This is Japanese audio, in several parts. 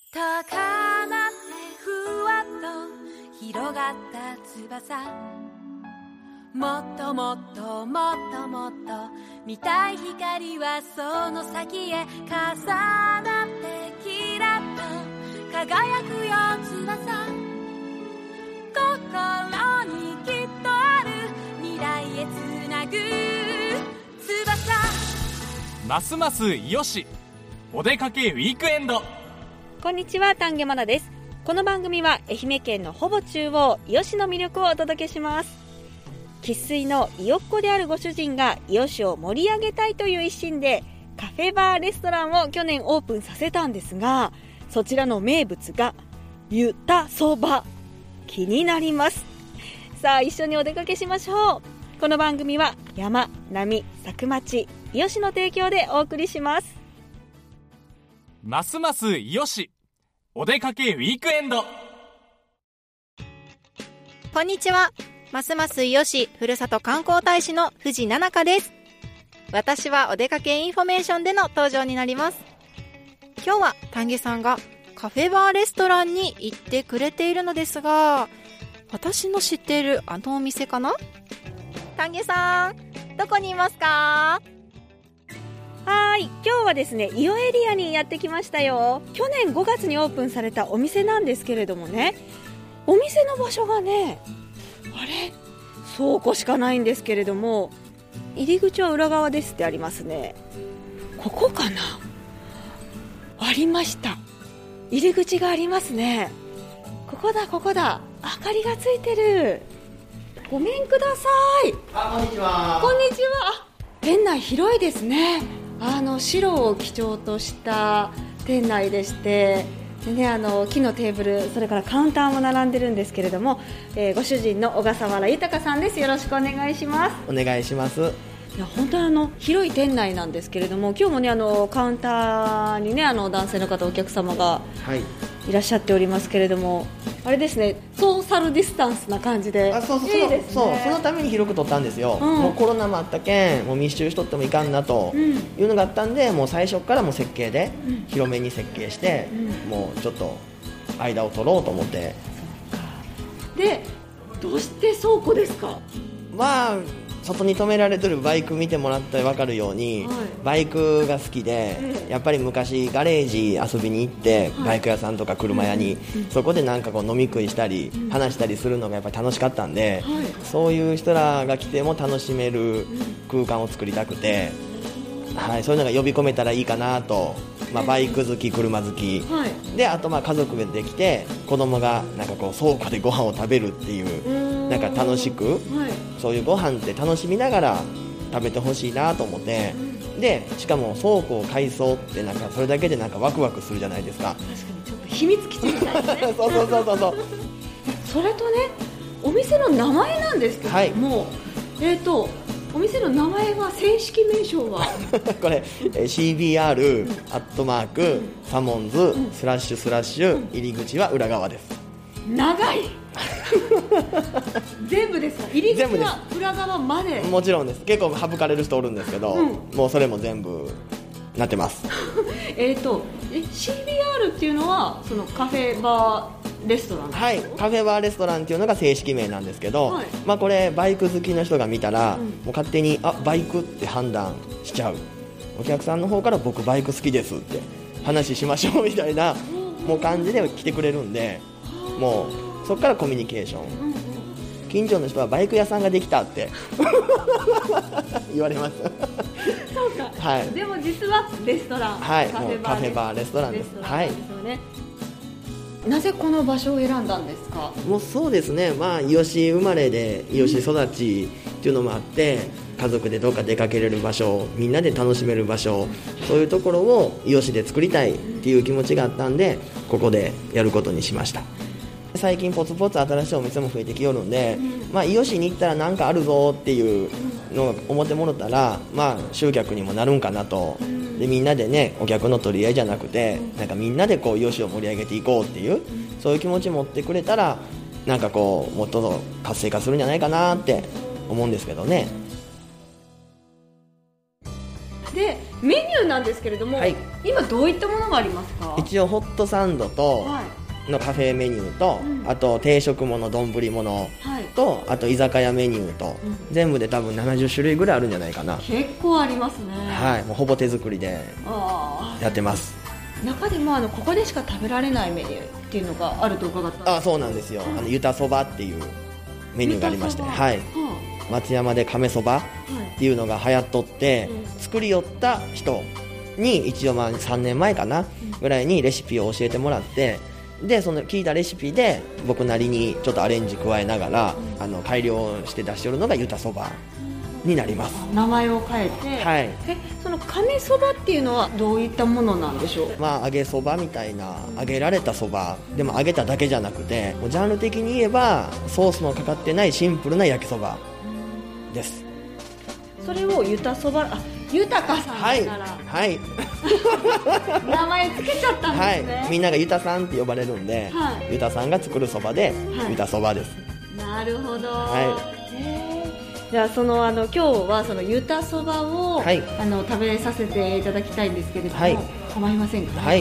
高鳴ってふわっと広がった翼、もっともっともっともっと見たい光はその先へ重なってキラッと輝くよ翼、心にきっとある未来へつなぐ翼。 ますます伊予市お出かけウィークエンド。 こんにちは、丹下まなです。この番組は愛媛県のほぼ中央伊予市の魅力をお届けします。生粋の伊予っ子であるご主人が伊予市を盛り上げたいという一心でカフェバーレストランを去年オープンさせたんですが、そちらの名物がゆたそば。気になります。さあ一緒にお出かけしましょう。この番組は山、波、佐久町、伊予市の提供でお送りします。 ますます伊予市お出かけウィークエンド。 こんにちは。ますます伊予市ふるさと観光大使の藤奈々香です。私はお出かけインフォメーションでの登場になります。今日は丹下さんがカフェバーレストランに行ってくれているのですが、私の知っているあのお店かな？丹下さん、どこにいますか？ はい、今日はですね、伊予エリアにやってきましたよ。去年5月にオープンされたお店なんですけれどもね、お店の場所がね、あれ倉庫しかないんですけれども、入り口は裏側ですってありますね。ここかな？ありました。入り口がありますね。ここだここだ、明かりがついてる。ごめんください。 こんにちは。 こんにちは。店内広いですね。白を基調とした店内でして、でね、木のテーブル、それからカウンターも並んでるんですけれども、ご主人の小笠原豊さんです。よろしくお願いします。 お願いします。 いや本当に広い店内なんですけれども、今日もねカウンターにね男性の方お客様がいらっしゃっておりますけれども、あれですね、ソーシャルディスタンスな感じで、 そういいですね。 そのために広く取ったんですよ、もうコロナもあったけん、もう密集しとってもいかんなというのがあったんで、もう最初からもう設計で広めに設計して、もうちょっと間を取ろうと思って。 で、どうして倉庫ですか？ まあ外に止められてるバイク見てもらったら分かるように、バイクが好きで、やっぱり昔ガレージ遊びに行って、バイク屋さんとか車屋に、そこでなんかこう飲み食いしたり、話したりするのがやっぱり楽しかったんで、そういう人らが来ても楽しめる空間を作りたくて、そういうのが呼び込めたらいいかなと、バイク好き、車好き、であと家族できて子供がなんかこう倉庫でご飯を食べるっていう、なんか楽しく、そういうご飯って楽しみながら食べてほしいなと思って、でしかも倉庫を改装ってなんかそれだけでなんかワクワクするじゃないですか。 確かにちょっと秘密基地みたいですね。 そうそれとね、お店の名前なんですけども、お店の名前は正式名称はこれ CBR アットマークサモンズスラッシュスラッシュ入り口は裏側です。 長い全部ですか？入り口は裏側まで？ もちろんです。結構省かれる人おるんですけど、もうそれも全部なってます CBR っていうのはそのカフェバーレストランですか？ カフェバーレストランっていうのが正式名なんですけど、これバイク好きの人が見たら、もう勝手にバイクって判断しちゃう。お客さんの方から僕バイク好きですって話しましょうみたいなもう感じで来てくれるんで、もうそこからコミュニケーション、近所の人はバイク屋さんができたって言われますそうか、でも実はレストラン、カフェバーレストランです。なぜこの場所を選んだんですか？ もうそうですね、伊予市生まれで伊予市育ちっていうのもあって、家族でどっか出かけれる場所、みんなで楽しめる場所、そういうところを伊予市で作りたいっていう気持ちがあったんで、ここでやることにしました。最近ポツポツ新しいお店も増えてきよるんで、伊予市に行ったらなんかあるぞっていうのを思ってもらったら、集客にもなるんかなと。でみんなでね、お客の取り合いじゃなくて、なんかみんなでこう伊予市を盛り上げていこうっていう、そういう気持ち持ってくれたら、なんかこうもっと活性化するんじゃないかなって思うんですけどね。 でメニューなんですけれども、 はい、 今どういったものがありますか？ 一応ホットサンドと、のカフェメニューと、あと定食もの、丼ものと、あと居酒屋メニューと、全部で多分70種類ぐらいあるんじゃないかな。 結構ありますね。 はい、もうほぼ手作りでやってます。 中でもここでしか食べられないメニューっていうのがあると伺ったんです。 そうなんですよ。ゆたそばっていうメニューがありまして、はい、松山で亀そばっていうのが流行っとって、作り寄った人に一応3年前かなぐらいにレシピを教えてもらって、でその聞いたレシピで僕なりにちょっとアレンジ加えながら改良して出しておるのがゆたそばになります。 名前を変えて、 はい、 その亀そばっていうのはどういったものなんでしょう？ 揚げそばみたいな、揚げられたそばでも揚げただけじゃなくて、ジャンル的に言えばソースのかかってないシンプルな焼きそばです。 それをゆたそば、豊さんから、 はい、 名前つけちゃったんですね。 はい、みんながゆたさんって呼ばれるんで、ゆたさんが作るそばで、ゆたそばです。 なるほど。じゃあ今日はそのゆたそばを、食べさせていただきたいんですけれども、構いませんかね？はい。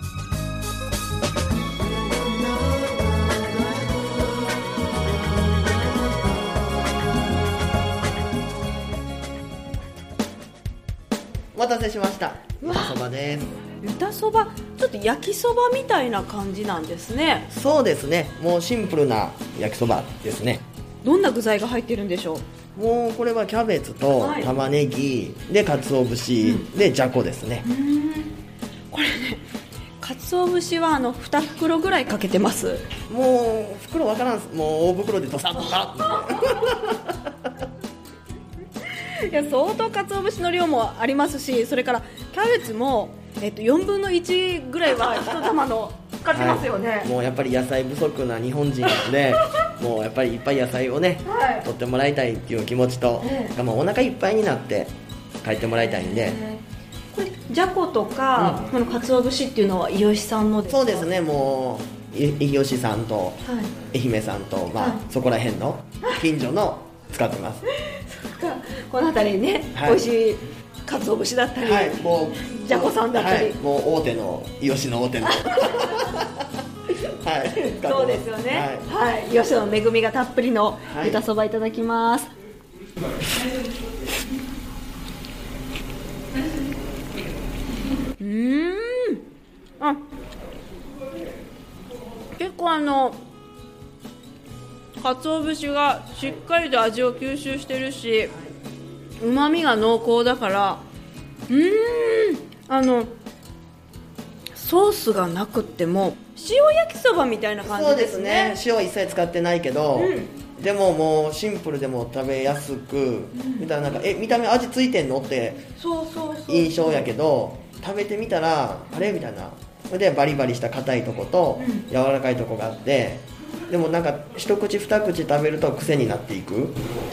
お待たせしました。ゆたそばです。 ゆたそば、ちょっと焼きそばみたいな感じなんですね。 そうですね。もうシンプルな焼きそばですね。 どんな具材が入ってるんでしょう？ もうこれはキャベツと玉ねぎで鰹節でじゃこですね。 これね、鰹節は2袋ぐらいかけてます。 もう袋わからんす。もう大袋でドサッとかいや、相当鰹節の量もありますし、それからキャベツも、4分の1ぐらいは1玉の使ってますよね。 もうやっぱり野菜不足な日本人なのでもうやっぱりいっぱい野菜をね、取ってもらいたいっていう気持ちと、もうお腹いっぱいになって帰ってもらいたいんで、 これじゃことか、この鰹節っていうのは伊予さんのですか？ そうですね。もう伊予さんと愛媛さんと、そこら辺の近所の使ってますこの辺りね、美味しい鰹節だったり、 もうじゃこさんだったり、 もう大手の伊予の大手のそうですよね。伊予の恵みがたっぷりのゆたそばいただきます。結構鰹節がしっかりと味を吸収してるし、旨味が濃厚だから、ソースがなくっても塩焼きそばみたいな感じですね。 そうですね。塩一切使ってないけど、でももうシンプルでも食べやすく、見たら見た目味ついてんのって印象やけど、食べてみたらあれみたいな。それでバリバリした硬いとこと柔らかいとこがあって、でも一口二口食べると癖になっていく。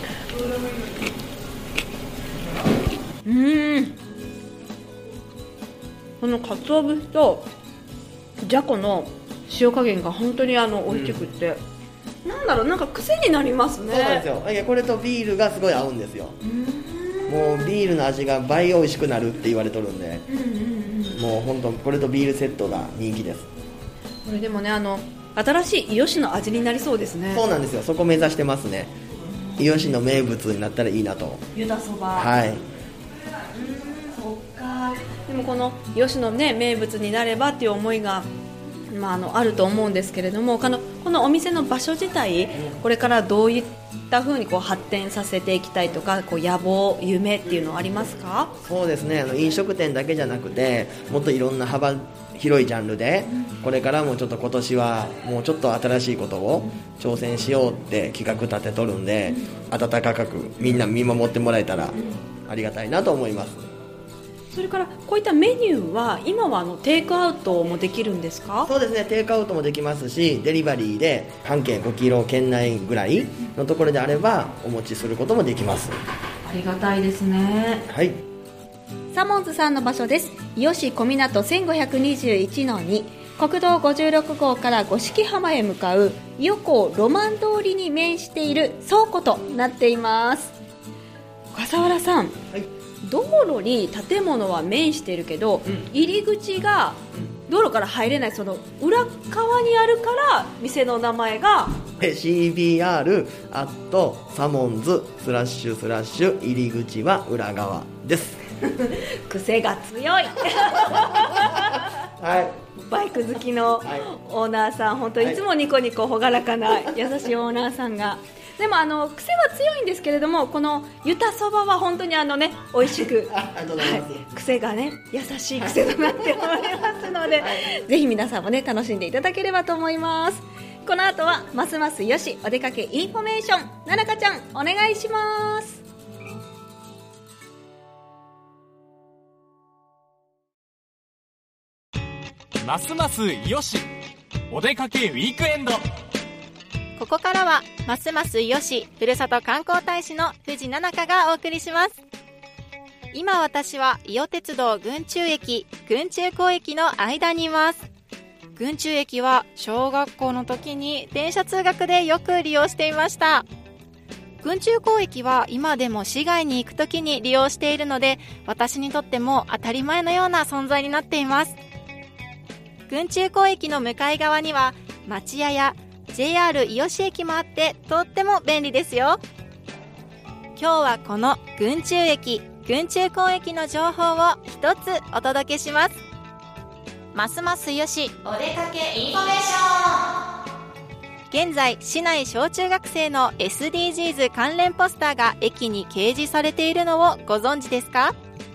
この鰹節とじゃこの塩加減が本当に美味しくって、癖になりますね。 そうなんですよ。これとビールがすごい合うんですよ。もうビールの味が倍美味しくなるって言われとるんで、もう本当これとビールセットが人気です。 これでもね、新しい伊予の味になりそうですね。 そうなんですよ。そこ目指してますね。伊予の名物になったらいいなと。 ゆたそば。 はい。 そっか。でもこの伊予のね、名物になればっていう思いが、あると思うんですけれども、このお店の場所自体、これからどういった風に発展させていきたいとか、野望、夢っていうのはありますか？ そうですね。飲食店だけじゃなくて、もっといろんな幅広いジャンルで、これからもちょっと今年はもうちょっと新しいことを挑戦しようって企画立てとるんで、温かくみんな見守ってもらえたらありがたいなと思います。 それからこういったメニューは今はテイクアウトもできるんですか？ そうですね。テイクアウトもできますし、デリバリーで半径5キロ圏内ぐらいのところであればお持ちすることもできます。 ありがたいですね。 はい。 サモンズさんの場所です。伊予市小湊 1521-2 国道56号から五色浜へ向かう伊予港ロマン通りに面している倉庫となっています。笠原さん、 道路に建物は面してるけど、入り口が道路から入れない、その裏側にあるから店の名前が CBRサモンズ//入り口は裏側です癖が強いはい、 バイク好きのオーナーさん、本当いつもニコニコ朗らかな優しいオーナーさんが、でも癖は強いんですけれども、このゆたそばは本当に美味しく、癖がね優しい癖となっておりますので、ぜひ皆さんもね楽しんでいただければと思います。この後はますますよしお出かけインフォメーション、ななかちゃんお願いします。 ますますよしお出かけウィークエンド。 ここからはますますよしふるさと観光大使の藤奈々香がお送りします。今私は伊予鉄道郡中駅郡中港駅の間にいます。郡中駅は小学校の時に電車通学でよく利用していました。郡中港駅は今でも市外に行く時に利用しているので、私にとっても当たり前のような存在になっています。郡中港駅の向かい側には町屋や JR 伊予市駅もあって、とっても便利ですよ。今日はこの郡中駅郡中港駅の情報を一つお届けします。ますますよしお出かけインフォメーション。現在市内小中学生の SDGs 関連ポスターが駅に掲示されているのをご存知ですか？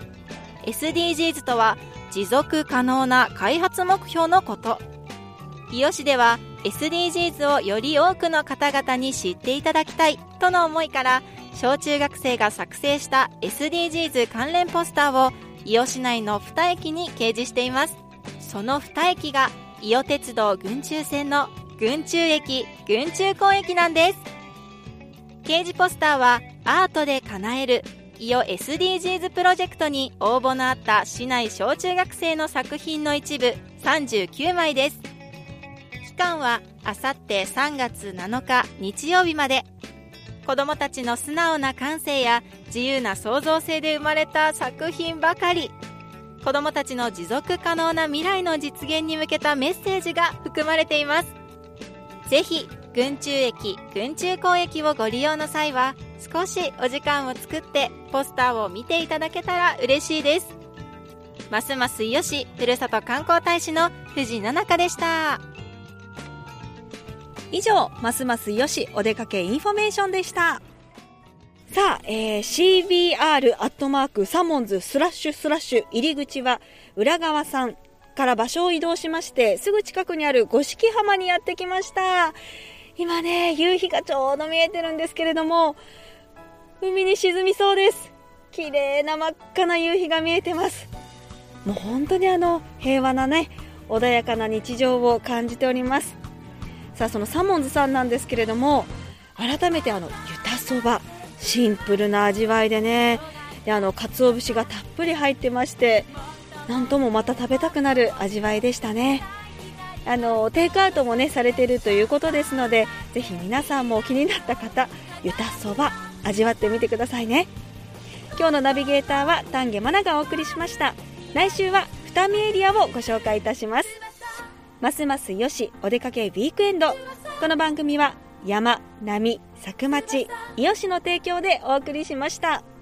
SDGs とは持続可能な開発目標のこと。伊予市では SDGs をより多くの方々に知っていただきたいとの思いから、小中学生が作成した SDGs 関連ポスターを伊予市内の2駅に掲示しています。その2駅が伊予鉄道郡中線の郡中駅郡中港駅なんです。掲示ポスターはアートで叶える伊予 SDGs プロジェクトに応募のあった市内小中学生の作品の一部39枚です。期間はあさって3月7日日曜日まで。子どもたちの素直な感性や自由な創造性で生まれた作品ばかり。子どもたちの持続可能な未来の実現に向けたメッセージが含まれています。ぜひ郡中駅郡中港駅をご利用の際は少しお時間を作ってポスターを見ていただけたら嬉しいです。ますます伊予市ふるさと観光大使の藤奈々香でした。 以上、ますますよしお出かけインフォメーションでした。さあ、CBR サモンズ//入り口は裏側さんから場所を移動しまして、すぐ近くにある五色浜にやってきました。今ね、夕日がちょうど見えてるんですけれども、海に沈みそうです。綺麗な真っ赤な夕日が見えてます。もう本当に平和なね、穏やかな日常を感じております。さあ、そのサモンズさんなんですけれども、改めてゆたそば、シンプルな味わいでね、で鰹節がたっぷり入ってまして、なんともまた食べたくなる味わいでしたね。テイクアウトもねされているということですので、ぜひ皆さんも気になった方、ゆたそば味わってみてくださいね。今日のナビゲーターは丹下真奈がお送りしました。来週は二見エリアをご紹介いたします。ますますよしお出かけウィークエンド。この番組は山、波、佐久町、伊予市の提供でお送りしました。